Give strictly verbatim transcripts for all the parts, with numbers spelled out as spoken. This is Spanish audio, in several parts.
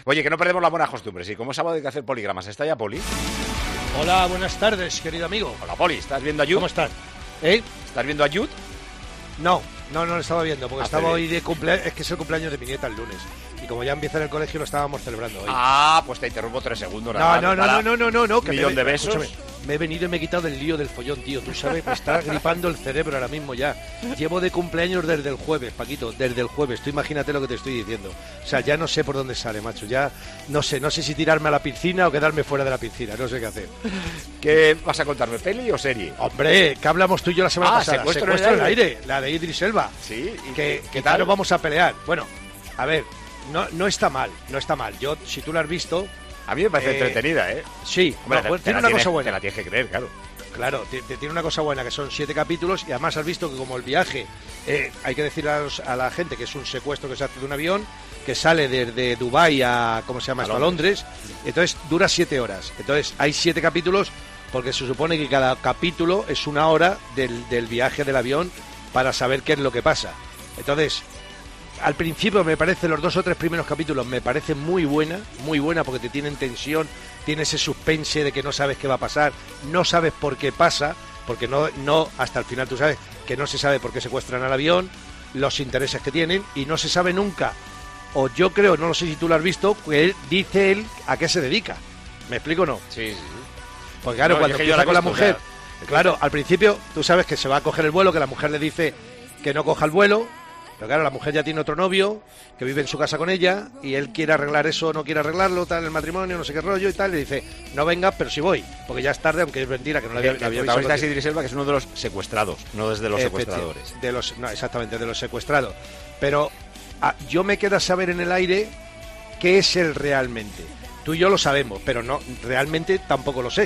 Oye, que no perdemos las buenas costumbres. Y como es sábado hay que hacer poligramas. ¿Está ya Poli? Hola, buenas tardes, querido amigo. Hola, Poli. ¿Estás viendo a Jude? ¿Cómo estás? ¿Eh? ¿Estás viendo a Jude? No, no, no lo estaba viendo, porque Hace estaba bien. hoy de cumpleaños. Es que es el cumpleaños de mi nieta el lunes. Y como ya empieza en el colegio, lo estábamos celebrando hoy. Ah, pues te interrumpo tres segundos. No, nada no, más, no, para no, no, no, no, que un me, millón de besos. escúchame, me he venido y me he quitado del lío del follón, tío. Tú sabes, me está gripando el cerebro ahora mismo ya. Llevo de cumpleaños desde el jueves, Paquito, desde el jueves. Tú imagínate lo que te estoy diciendo. O sea, ya no sé por dónde sale, macho. Ya no sé, no sé si tirarme a la piscina o quedarme fuera de la piscina. No sé qué hacer. ¿Qué vas a contarme? ¿Peli o serie? Hombre, ¿qué hablamos tú y yo la semana Ah, pasada? Secuestro en el en el aire. aire, la de Idris Elba. Sí. ¿Y Que, qué que tal? tal nos vamos a pelear. Bueno, a ver, no, no está mal, no está mal. Yo, si tú la has visto, A mí me parece Eh, entretenida, ¿eh? sí, Hombre, no, te- pues te tiene la una cosa tienes- buena. Te la tienes que creer, claro. Claro, te- te tiene una cosa buena, que son siete capítulos y además has visto que como el viaje, eh, hay que decir a, los- a la gente que es un secuestro que se hace de un avión, que sale desde Dubái a, ¿cómo se llama A esto? A Londres, entonces dura siete horas. Entonces hay siete capítulos porque se supone que cada capítulo es una hora del, del viaje del avión para saber qué es lo que pasa. Entonces, al principio me parece, los dos o tres primeros capítulos me parece muy buena, muy buena porque te tienen tensión, tiene ese suspense de que no sabes qué va a pasar, no sabes por qué pasa, porque no, no hasta el final tú sabes que no se sabe por qué secuestran al avión, los intereses que tienen y no se sabe nunca, o yo creo, no lo sé si tú lo has visto, que él dice él a qué se dedica. ¿Me explico o no? Sí, sí. Porque claro, No, cuando es que yo empieza la he con la visto, mujer, o sea, claro, al principio tú sabes que se va a coger el vuelo, que la mujer le dice que no coja el vuelo, pero claro, la mujer ya tiene otro novio que vive en su casa con ella y él quiere arreglar eso, no quiere arreglarlo, tal, el matrimonio, no sé qué rollo y tal, y le dice, no venga, pero sí voy, porque ya es tarde, aunque es mentira, que no le había, El le había protagonista es avisado. Idris Elba, que es uno de los secuestrados, no desde los Efectivamente, secuestradores. de los, no, exactamente, de los secuestrados. Pero ah, yo me queda saber en el aire qué es él realmente. Tú y yo lo sabemos, pero no realmente tampoco lo sé.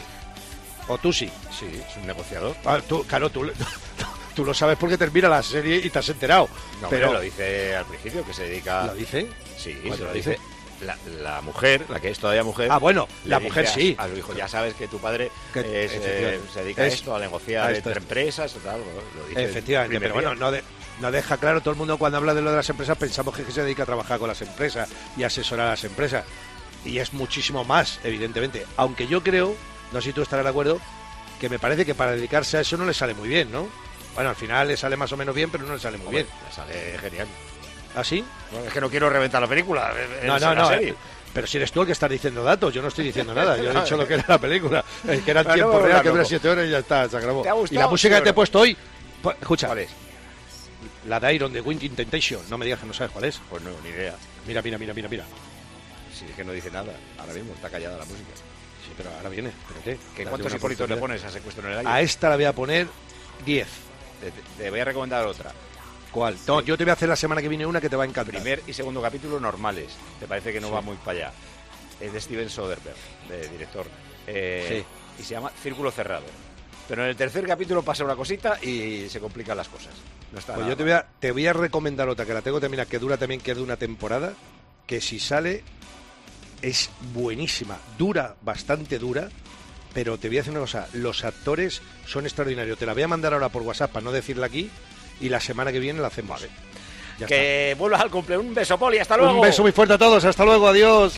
O tú sí. Sí, es un negociador. Ah, tú, claro, tú, tú lo sabes porque termina la serie y te has enterado. No, pero pero lo dice al principio, que se dedica... ¿lo dice? Sí, ¿Cuándo se lo lo dice. dice? La, la mujer, la que es todavía mujer... Ah, bueno, le la dice mujer a- sí. A su hijo, ya sabes que tu padre Que- es, eh, efectivamente. se dedica Es- a esto, a negociar a esto, entre esto. empresas, tal, lo dice Efectivamente, el primer pero bueno, día. no, de- no deja claro, todo el mundo cuando habla de lo de las empresas pensamos que, que se dedica a trabajar con las empresas y asesorar a las empresas. Y es muchísimo más, evidentemente. Aunque yo creo, no sé si tú estarás de acuerdo, que me parece que para dedicarse a eso no le sale muy bien, ¿no? Bueno, al final le sale más o menos bien, pero no le sale muy Hombre, bien. le sale genial. ¿Ah, sí? Bueno, es que no quiero reventar la película. es- No, es no, una no. serie. eh, Pero si eres tú el que estás diciendo datos, yo no estoy diciendo nada. Yo he dicho lo que era la película, eh, que era en Bueno, tiempo bueno, real, que loco. dura siete horas y ya está, se acabó. ¿Te ha gustado? Y la música Sí, que te he bueno. puesto hoy, pues, escucha, ¿Cuál es? la de Iron de Winning Temptation. No me digas que no sabes cuál es. Pues no, ni idea. Mira, mira, mira, mira, mira. Si es que no dice nada. Ahora mismo está callada la música. Sí, pero ahora viene, espérate. ¿Qué, Date ¿Cuántos una hipólitos le oportunidad. pones a Secuestro en el aire? A esta la voy a poner diez. Te, te- te voy a recomendar otra. ¿Cuál? No, yo te voy a hacer la semana que viene una que te va a encantar. Primer y segundo capítulo normales. ¿Te parece que no Sí. va muy para allá? Es de Steven Soderbergh, de director. Eh, Y se llama Círculo Cerrado. Pero en el tercer capítulo pasa una cosita y se complican las cosas. No está Pues nada yo te voy, a, te voy a recomendar otra que la tengo también, que dura también, que es de una temporada, que si sale es buenísima, dura, bastante dura, pero te voy a decir una cosa, los actores son extraordinarios. Te la voy a mandar ahora por WhatsApp para no decirla aquí y la semana que viene la hacemos. Vale. Ya Que vuelvas al cumple. Un beso, Poli. Hasta está. luego. Un beso muy fuerte a todos, hasta luego, adiós.